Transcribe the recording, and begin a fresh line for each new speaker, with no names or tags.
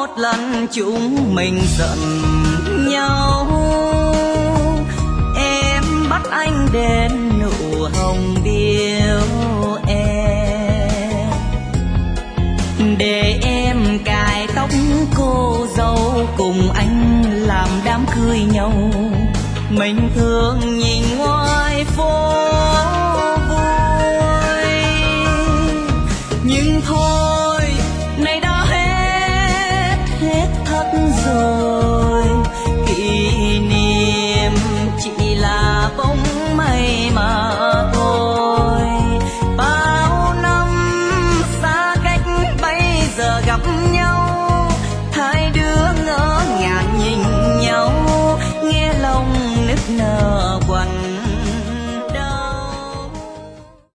một lần chúng mình giận nhau, em bắt anh đến nụ hồng biếu em, để em cài tóc cô dâu cùng anh làm đám cưới nhau. Mình thường nhìn ngoài phố vui nhưng thôi